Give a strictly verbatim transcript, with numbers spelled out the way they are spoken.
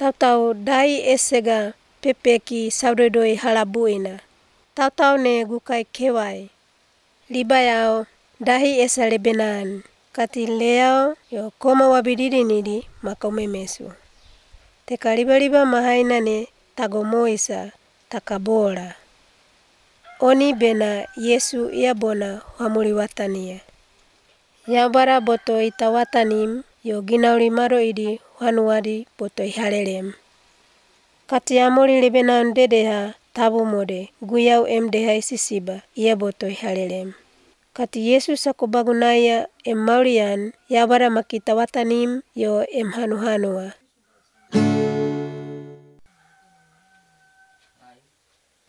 tautau dai esega pepeki sauredoi halabuina. Tautau ne gukai kewai. Libayao dahi esa lebenan. Kati leao yo koma wabidirinidi makamemesu. Teka liba-liba mahaina ne tagomoisa takabora. Oni bena Yesu ia bona hamuli watania. Yabara boto ita watanim yo ginauri maro idi hanuadi boto ihalelem. Kati amori lebenan dedeha tabu mode guyau em deha isisiba ia boto ihalelem. Kati Yesu sakobagunaya em maurian yabara makita watanim yo em hanu-hanua.